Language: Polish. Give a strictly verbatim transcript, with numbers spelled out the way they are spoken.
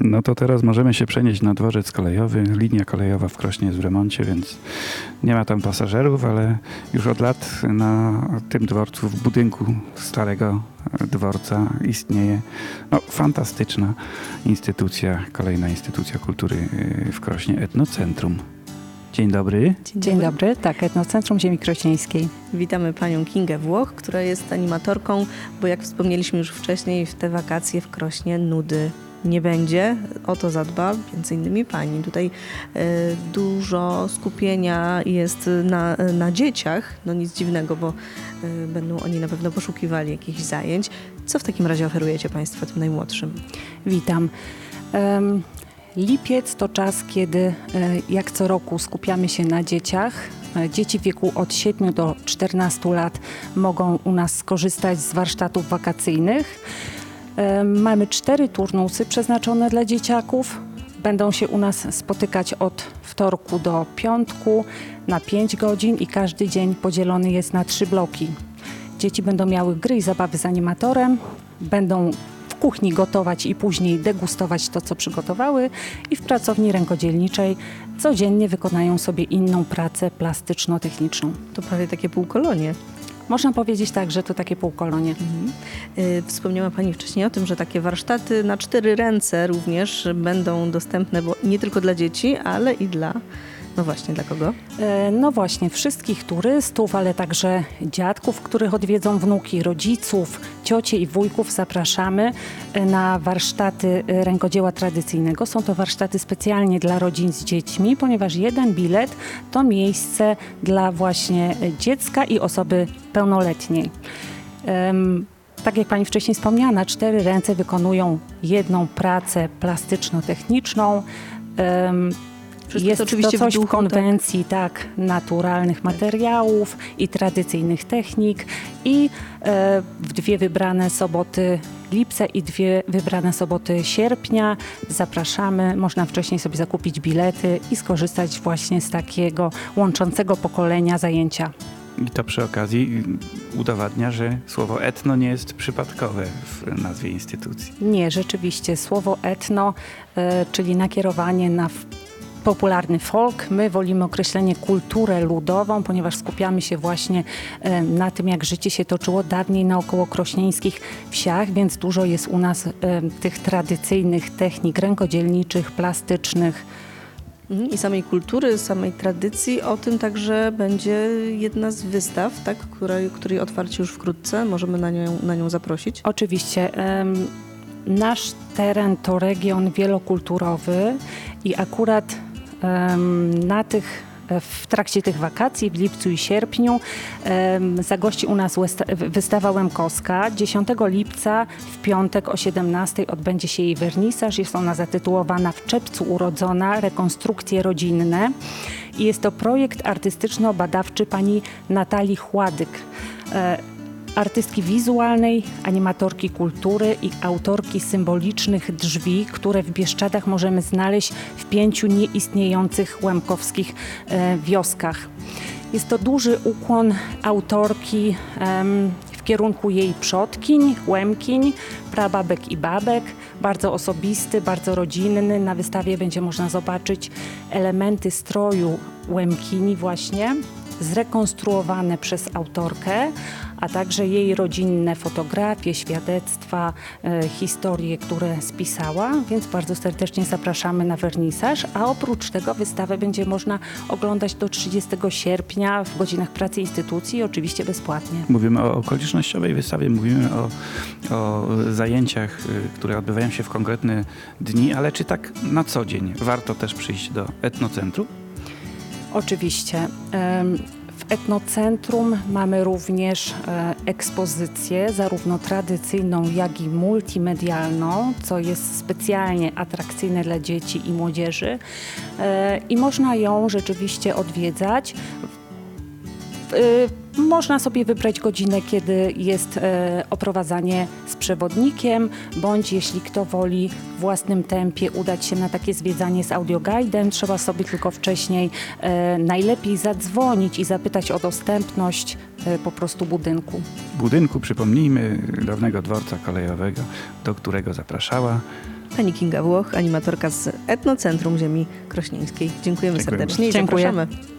No to teraz możemy się przenieść na dworzec kolejowy. Linia kolejowa w Krośnie jest w remoncie, więc nie ma tam pasażerów, ale już od lat na tym dworcu, w budynku starego dworca istnieje no, fantastyczna instytucja, kolejna instytucja kultury w Krośnie, Etnocentrum. Dzień dobry. Dzień, Dzień dobry, tak, Etnocentrum Ziemi Krośnieńskiej. Witamy panią Kingę Włoch, która jest animatorką, bo jak wspomnieliśmy już wcześniej, w te wakacje w Krośnie nudy nie będzie. O to zadba między innymi pani. Tutaj e, dużo skupienia jest na, na dzieciach. No nic dziwnego, bo e, będą oni na pewno poszukiwali jakichś zajęć. Co w takim razie oferujecie państwo tym najmłodszym? Witam. Um, Lipiec to czas, kiedy jak co roku skupiamy się na dzieciach. Dzieci w wieku od siedmiu do czternastu lat mogą u nas skorzystać z warsztatów wakacyjnych. Mamy cztery turnusy przeznaczone dla dzieciaków. Będą się u nas spotykać od wtorku do piątku na pięć godzin i każdy dzień podzielony jest na trzy bloki. Dzieci będą miały gry i zabawy z animatorem, będą w kuchni gotować i później degustować to, co przygotowały i w pracowni rękodzielniczej codziennie wykonają sobie inną pracę plastyczno-techniczną. To prawie takie półkolonie. Można powiedzieć tak, że to takie półkolonie. Mhm. Yy, wspomniała pani wcześniej o tym, że takie warsztaty na cztery ręce również będą dostępne, bo nie tylko dla dzieci, ale i dla... No właśnie, dla kogo? No właśnie, wszystkich turystów, ale także dziadków, których odwiedzą wnuki, rodziców, ciocie i wujków zapraszamy na warsztaty rękodzieła tradycyjnego. Są to warsztaty specjalnie dla rodzin z dziećmi, ponieważ jeden bilet to miejsce dla właśnie dziecka i osoby pełnoletniej. Um, Tak jak pani wcześniej wspomniała, na cztery ręce wykonują jedną pracę plastyczno-techniczną. Um, Wszystko Jest to oczywiście to coś w, duchu, w konwencji tak, tak naturalnych materiałów i tradycyjnych technik i e, w dwie wybrane soboty lipca i dwie wybrane soboty sierpnia zapraszamy. Można wcześniej sobie zakupić bilety i skorzystać właśnie z takiego łączącego pokolenia zajęcia. I to przy okazji udowadnia, że słowo etno nie jest przypadkowe w nazwie instytucji. Nie, rzeczywiście słowo etno, e, czyli nakierowanie na popularny folk. My wolimy określenie kulturę ludową, ponieważ skupiamy się właśnie e, na tym, jak życie się toczyło dawniej na okołokrośnieńskich wsiach, więc dużo jest u nas e, tych tradycyjnych technik rękodzielniczych, plastycznych. I samej kultury, samej tradycji. O tym także będzie jedna z wystaw, tak, której, której otwarcie już wkrótce. Możemy na nią, na nią zaprosić? Oczywiście. Um, nasz teren to region wielokulturowy i akurat na tych, w trakcie tych wakacji w lipcu i sierpniu um, zagości u nas wystawa Łemkowska. dziesiątego lipca w piątek o siedemnastej odbędzie się jej wernisaż. Jest ona zatytułowana W czerwcu urodzona. Rekonstrukcje rodzinne. I jest to projekt artystyczno-badawczy pani Natalii Chładyk. E, artystki wizualnej, animatorki kultury i autorki symbolicznych drzwi, które w Bieszczadach możemy znaleźć w pięciu nieistniejących łemkowskich e, wioskach. Jest to duży ukłon autorki em, w kierunku jej przodkiń, łemkiń, prababek i babek. Bardzo osobisty, bardzo rodzinny. Na wystawie będzie można zobaczyć elementy stroju łemkini właśnie, zrekonstruowane przez autorkę, a także jej rodzinne fotografie, świadectwa, e, historie, które spisała, więc bardzo serdecznie zapraszamy na wernisaż, a oprócz tego wystawę będzie można oglądać do trzydziestego sierpnia w godzinach pracy instytucji, oczywiście bezpłatnie. Mówimy o okolicznościowej wystawie, mówimy o, o zajęciach, które odbywają się w konkretne dni, ale czy tak na co dzień warto też przyjść do Etnocentrum? Oczywiście. W Etnocentrum mamy również ekspozycję zarówno tradycyjną, jak i multimedialną, co jest specjalnie atrakcyjne dla dzieci i młodzieży i można ją rzeczywiście odwiedzać. Można sobie wybrać godzinę, kiedy jest e, oprowadzanie z przewodnikiem, bądź jeśli kto woli w własnym tempie udać się na takie zwiedzanie z audioguidem, trzeba sobie tylko wcześniej e, najlepiej zadzwonić i zapytać o dostępność e, po prostu budynku. Budynku, przypomnijmy, dawnego dworca kolejowego, do którego zapraszała Pani Kinga Włoch, animatorka z Etnocentrum Ziemi Krośnieńskiej. Dziękujemy Dziękujemy. serdecznie i Dziękuję. zapraszamy.